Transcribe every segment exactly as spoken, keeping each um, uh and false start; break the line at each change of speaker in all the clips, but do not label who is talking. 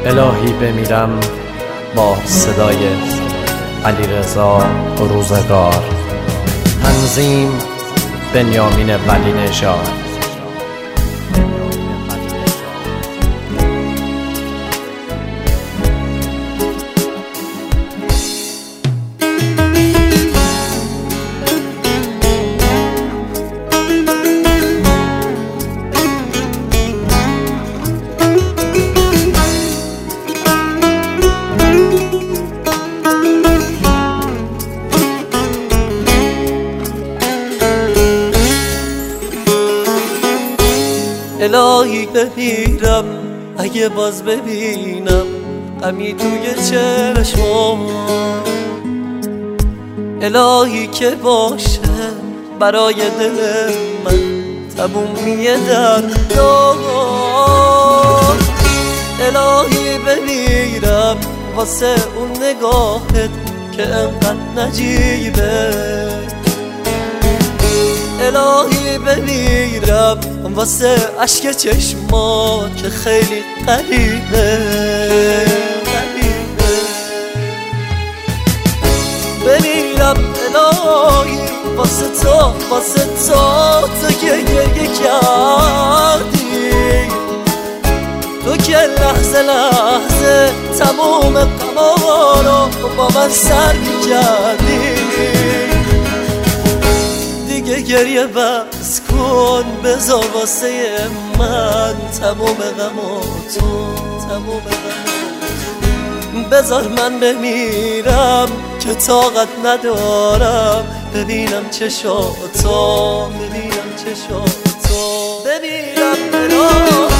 الهی بمیرم با صدای علیرضا روزگار. تنظیم بنیامین ولی نژاد.
الهی بمیرم اگه باز ببینم غمی توی چشمام. الهی که باشه برای دل من تمومی دردام. الهی بمیرم واسه اون نگاهت که انقدر نجیبه. الهی بمیرم واسه عشق چشمات که خیلی قریبه. بمیرم الهی واسه تو، واسه تو تو که گریه کردی، تو که لحظه لحظه تموم غما رو با من سر کردی. دیگه گریه بس کن، بذار واسه من تموم غماتو، تموم غماتو. بذار من بمیرم که طاقت ندارم ببینم چشاتو، ببینم چشاتو. بمیرم الهی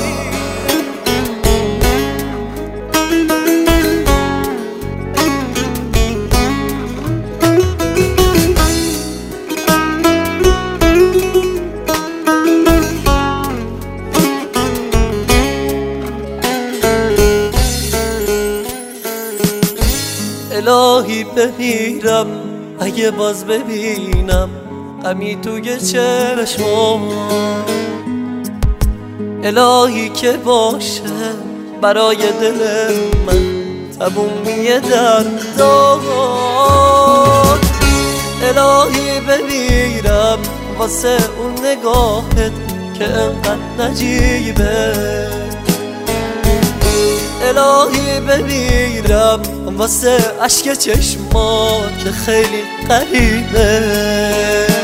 الهی بمیرم اگه باز ببینم غمی توی چشمام. الهی که باشه برای دل من تمومی دردام. الهی بمیرم واسه اون نگاهت که انقدر نجیبه. الهی بمیرم واسه عشق چشمات که خیلی قریبه.